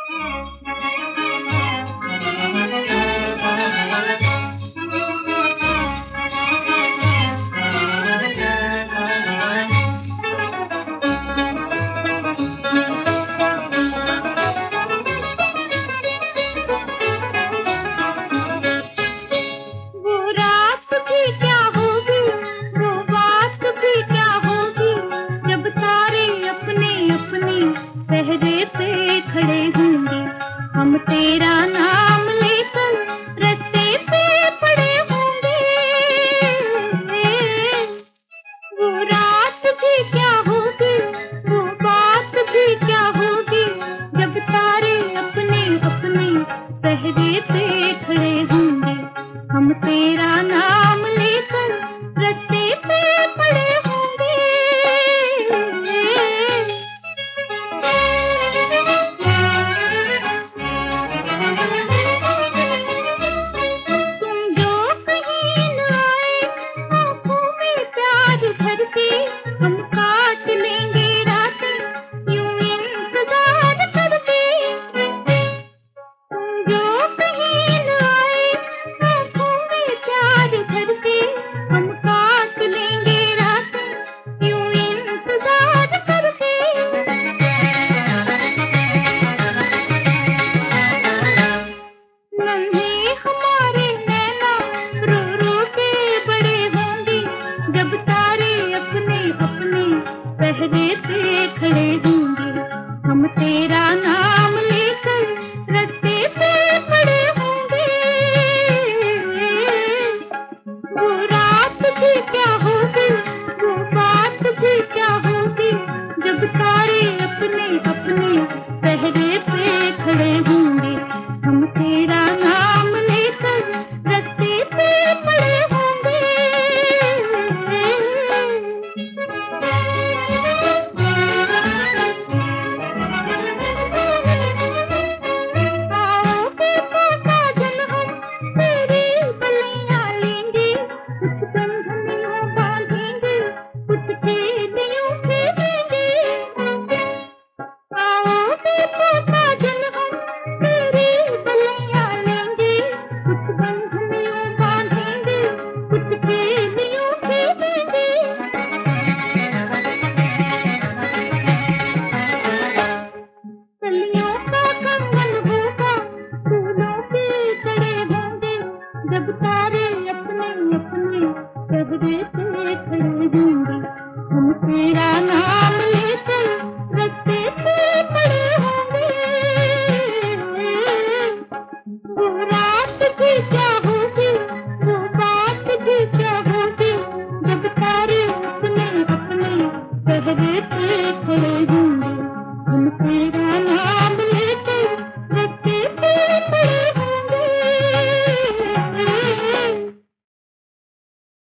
पहरे पे खड़े होंगे, हम तेरा नाम लेकर रास्ते पे पड़े होंगे। वो रात भी क्या होगी, वो बात भी क्या होगी, जब तारे अपने अपने पहरे पे खड़े होंगे, हम तेरा नाम लेकर रास्ते पे पड़े होंगे। हम काट लेंगे रातें यूं इंतजार करके, जो कहीं न आए आँखों में प्यार भर के, हम काट लेंगे रातें यूं इंतजार करके। नन्हे हमारे नैना रो रो के बड़े होंगे, जब तारे अपने अपने पहरे पे खड़े होंगे, हम तेरा नाम लेकर रास्ते पे पड़े होंगे। वो रात भी क्या होगी, वो बात भी क्या होगी, जब तारे अपने अपने पहरे पे खड़े होंगे, हम तेरा नाम लेकर रास्ते पे पड़े होंगे। आओगे तो साजन हम तेरी गलियां लेंगे, कुछ बंधनियों बांधेंगे, कुछ खेलियों खेलेंगे। आओगे तो साजन हम तेरी गलियां लेंगे, कुछ बंधनियों बांधेंगे, कुछ खेलियों खेलेंगे। कलियों का कंगन होगा, फूलों के कड़े होंगे, जब तारे अपने अपने पहरे पे खड़े होंगे, हम तेरा नाम लेकर रास्ते पे पड़े होंगे। वो रात भी क्या होगी, वो बात भी क्या होगी, जब तारे अपने अपने पहरे पे खड़े होंगे।